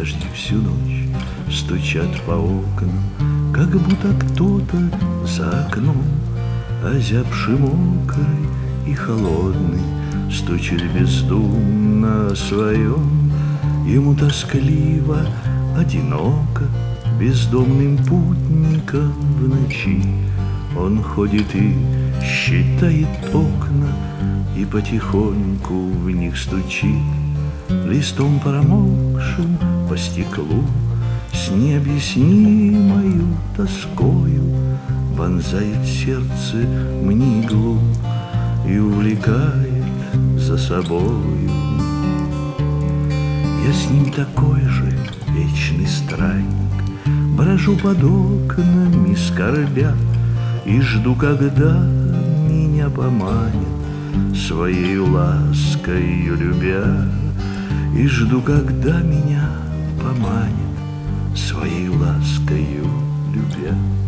Дожди всю ночь стучат по окнам, как будто кто-то за окном, озябший, мокрый и холодный, стучит бездумно о своем. Ему тоскливо, одиноко, бездомным путником в ночи. Он ходит и считает окна, и потихоньку в них стучит листом промокшим по стеклу. С необъяснимою тоскою вонзает сердце мне иглу и увлекает за собою. Я с ним такой же вечный странник, брожу под окнами скорбя и жду, когда меня поманит своей ласкою любя, и жду, когда меня поманит своей ласкою любя.